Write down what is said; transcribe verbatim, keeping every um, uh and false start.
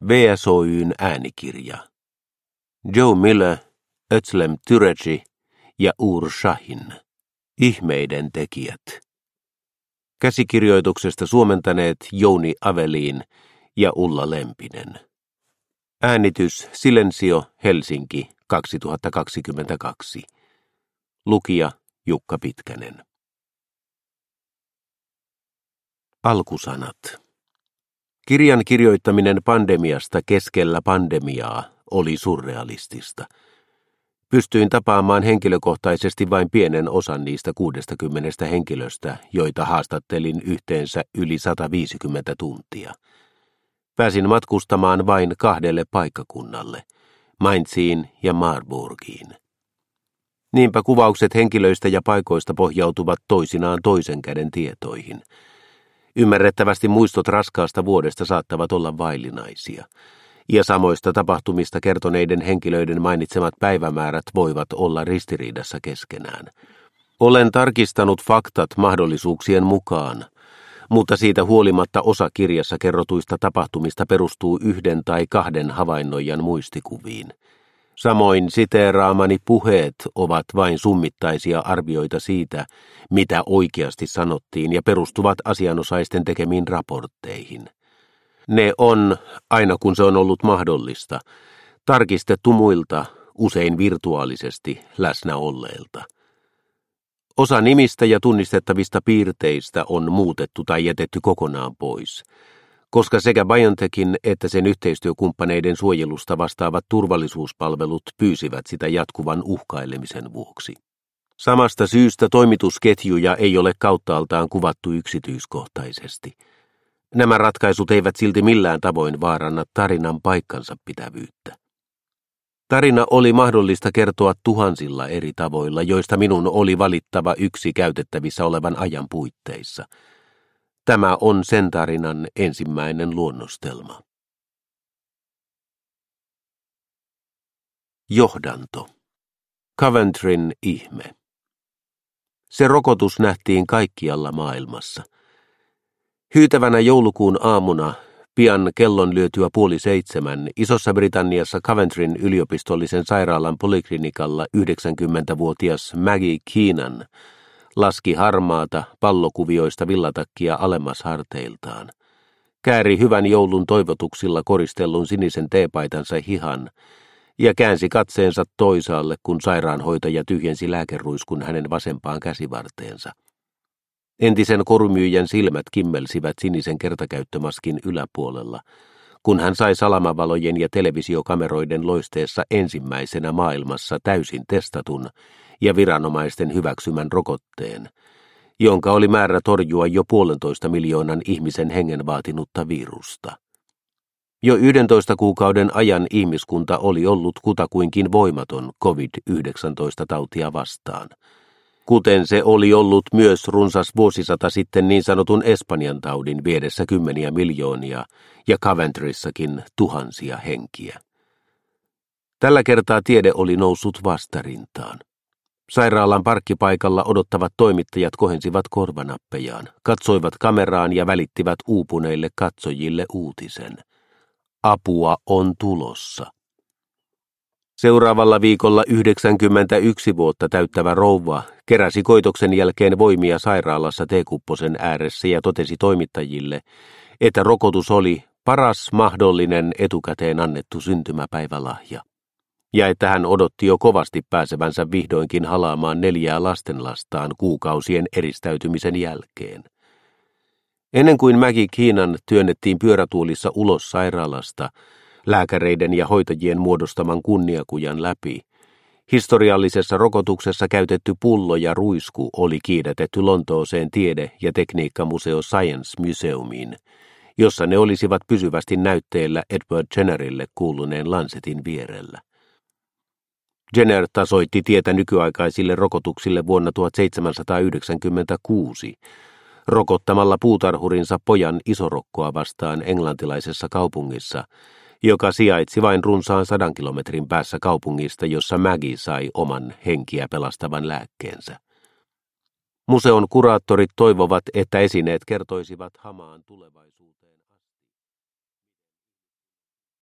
V S O Y:n äänikirja. Joe Miller, Özlem Türeci ja Uğur Şahin. Ihmeiden tekijät. Käsikirjoituksesta suomentaneet Jouni Aveliin ja Ulla Lempinen. Äänitys Silensio, Helsinki, kaksituhattakaksikymmentäkaksi. Lukija Jukka Pitkänen. Alkusanat. Kirjan kirjoittaminen pandemiasta keskellä pandemiaa oli surrealistista. Pystyin tapaamaan henkilökohtaisesti vain pienen osan niistä kuudestakymmenestä henkilöstä, joita haastattelin yhteensä yli sata viisikymmentä tuntia. Pääsin matkustamaan vain kahdelle paikkakunnalle, Mainziin ja Marburgiin. Niinpä kuvaukset henkilöistä ja paikoista pohjautuvat toisinaan toisen käden tietoihin. Ymmärrettävästi muistot raskaasta vuodesta saattavat olla vaillinaisia, ja samoista tapahtumista kertoneiden henkilöiden mainitsemat päivämäärät voivat olla ristiriidassa keskenään. Olen tarkistanut faktat mahdollisuuksien mukaan, mutta siitä huolimatta osa kirjassa kerrotuista tapahtumista perustuu yhden tai kahden havainnoijan muistikuviin. Samoin siteeraamani puheet ovat vain summittaisia arvioita siitä, mitä oikeasti sanottiin, ja perustuvat asianosaisten tekemiin raportteihin. Ne on, aina kun se on ollut mahdollista, tarkistettu muilta, usein virtuaalisesti läsnä olleilta. Osa nimistä ja tunnistettavista piirteistä on muutettu tai jätetty kokonaan pois, koska sekä BioNTechin että sen yhteistyökumppaneiden suojelusta vastaavat turvallisuuspalvelut pyysivät sitä jatkuvan uhkailemisen vuoksi. Samasta syystä toimitusketjuja ei ole kauttaaltaan kuvattu yksityiskohtaisesti. Nämä ratkaisut eivät silti millään tavoin vaaranna tarinan paikkansa pitävyyttä. Tarina oli mahdollista kertoa tuhansilla eri tavoilla, joista minun oli valittava yksi käytettävissä olevan ajan puitteissa. Tämä on sen tarinan ensimmäinen luonnostelma. Johdanto. Coventryn ihme. Se rokotus nähtiin kaikkialla maailmassa. Hyytävänä joulukuun aamuna, pian kellon lyötyä puoli seitsemän, Isossa Britanniassa Coventryn yliopistollisen sairaalan poliklinikalla yhdeksänkymmentävuotias Maggie Keenan laski harmaata pallokuvioista villatakkia alemmas harteiltaan, kääri hyvän joulun toivotuksilla koristellun sinisen teepaitansa hihan ja käänsi katseensa toisaalle, kun sairaanhoitaja tyhjensi lääkeruiskun hänen vasempaan käsivarteensa. Entisen korumyyjän silmät kimmelsivät sinisen kertakäyttömaskin yläpuolella, kun hän sai salamavalojen ja televisiokameroiden loisteessa ensimmäisenä maailmassa täysin testatun ja viranomaisten hyväksymän rokotteen, jonka oli määrä torjua jo puolentoista miljoonan ihmisen hengen vaatinutta virusta. Jo yhdentoista kuukauden ajan ihmiskunta oli ollut kutakuinkin voimaton covid yhdeksäntoista tautia vastaan, kuten se oli ollut myös runsas vuosisata sitten niin sanotun Espanjan taudin viedessä kymmeniä miljoonia ja Coventryssakin tuhansia henkiä. Tällä kertaa tiede oli noussut vastarintaan. Sairaalan parkkipaikalla odottavat toimittajat kohensivat korvanappejaan, katsoivat kameraan ja välittivät uupuneille katsojille uutisen. Apua on tulossa. Seuraavalla viikolla yhdeksänkymmentäyksi vuotta täyttävä rouva keräsi koitoksen jälkeen voimia sairaalassa teekupposen ääressä ja totesi toimittajille, että rokotus oli paras mahdollinen etukäteen annettu syntymäpäivälahja, ja että hän odotti jo kovasti pääsevänsä vihdoinkin halaamaan neljää lastenlastaan kuukausien eristäytymisen jälkeen. Ennen kuin Maggie Keenan työnnettiin pyörätuolissa ulos sairaalasta, lääkäreiden ja hoitajien muodostaman kunniakujan läpi, historiallisessa rokotuksessa käytetty pullo ja ruisku oli kiidätetty Lontooseen tiede- ja tekniikkamuseo Science Museumiin, jossa ne olisivat pysyvästi näytteellä Edward Jennerille kuuluneen Lancetin vierellä. Jenner tasoitti tietä nykyaikaisille rokotuksille vuonna tuhatseitsemänsataayhdeksänkymmentäkuusi, rokottamalla puutarhurinsa pojan isorokkoa vastaan englantilaisessa kaupungissa, joka sijaitsi vain runsaan sadan kilometrin päässä kaupungista, jossa Maggie sai oman henkiä pelastavan lääkkeensä. Museon kuraattorit toivovat, että esineet kertoisivat hamaan tulevaisuuteen.